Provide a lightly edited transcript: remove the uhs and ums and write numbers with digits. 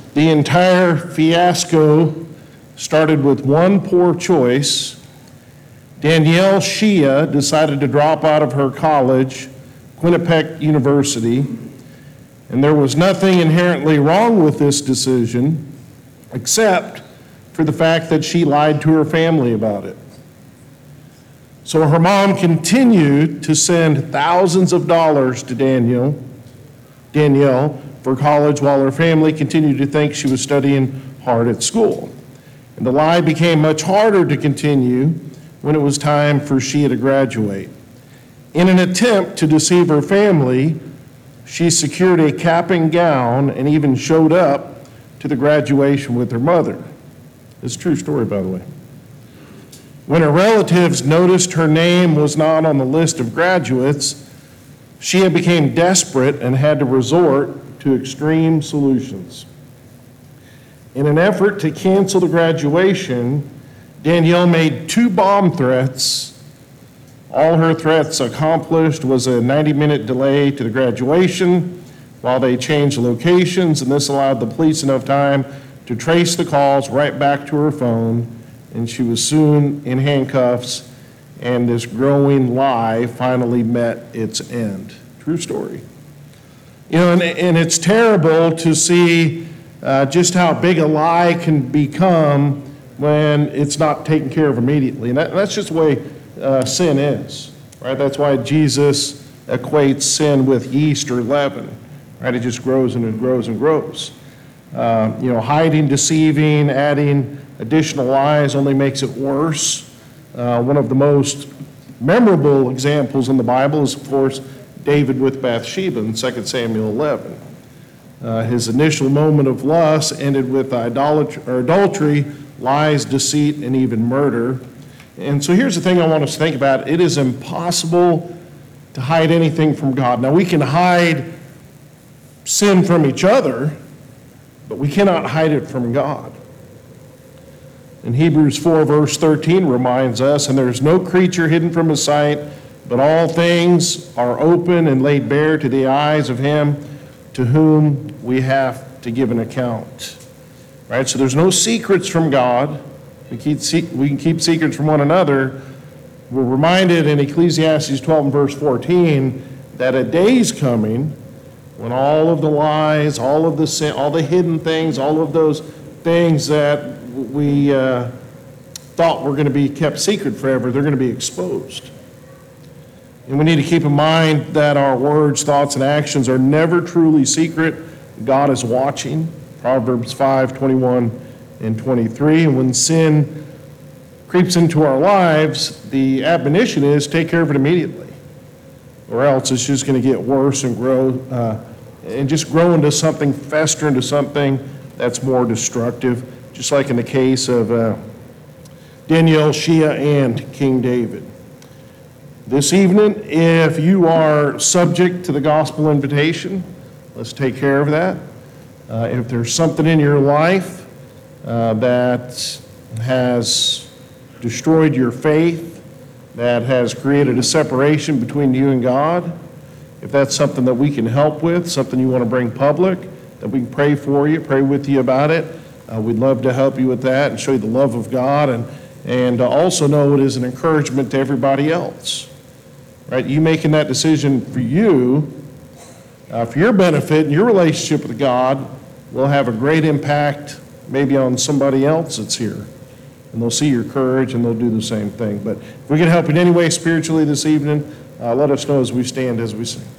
The entire fiasco started with one poor choice. Danielle Shia decided to drop out of her college, Quinnipiac University, and there was nothing inherently wrong with this decision except for the fact that she lied to her family about it. So her mom continued to send thousands of dollars to Danielle for college while her family continued to think she was studying hard at school. And the lie became much harder to continue when it was time for Shia to graduate. In an attempt to deceive her family, she secured a cap and gown and even showed up to the graduation with her mother. It's a true story, by the way. When her relatives noticed her name was not on the list of graduates, Shia became desperate and had to resort to extreme solutions. In an effort to cancel the graduation, Danielle made 2 bomb threats. All her threats accomplished was a 90-minute delay to the graduation while they changed locations, and this allowed the police enough time to trace the calls right back to her phone, and she was soon in handcuffs, and this growing lie finally met its end. True story. You know, and it's terrible to see just how big a lie can become when it's not taken care of immediately. And that's just the way sin is, right? That's why Jesus equates sin with yeast or leaven, right? It just grows and it grows and grows. Hiding, deceiving, adding additional lies only makes it worse. One of the most memorable examples in the Bible is, of course, David with Bathsheba in 2 Samuel 11. His initial moment of lust ended with adultery, lies, deceit, and even murder. And so here's the thing I want us to think about. It is impossible to hide anything from God. Now, we can hide sin from each other, but we cannot hide it from God. And Hebrews 4, verse 13 reminds us, and there's no creature hidden from his sight, but all things are open and laid bare to the eyes of him to whom we have to give an account. Right? So there's no secrets from God. We can keep secrets from one another. We're reminded in Ecclesiastes 12 and verse 14 that a day's coming when all of the lies, all of the sin, all the hidden things, all of those things that we thought were going to be kept secret forever, they're going to be exposed. And we need to keep in mind that our words, thoughts, and actions are never truly secret. God is watching. Proverbs 5:21 and 23. And when sin creeps into our lives, the admonition is take care of it immediately, or else it's just going to get worse and grow and just grow into something, fester into something that's more destructive, just like in the case of Danielle Shia and King David. This evening, if you are subject to the gospel invitation, let's take care of that. If there's something in your life that has destroyed your faith, that has created a separation between you and God, if that's something that we can help with, something you want to bring public, that we can pray for you, pray with you about it, we'd love to help you with that and show you the love of God, and also know it is an encouragement to everybody else. Right? You making that decision for you, for your benefit and your relationship with God, will have a great impact maybe on somebody else that's here. And they'll see your courage and they'll do the same thing. But if we can help in any way spiritually this evening, let us know as we stand, as we sing.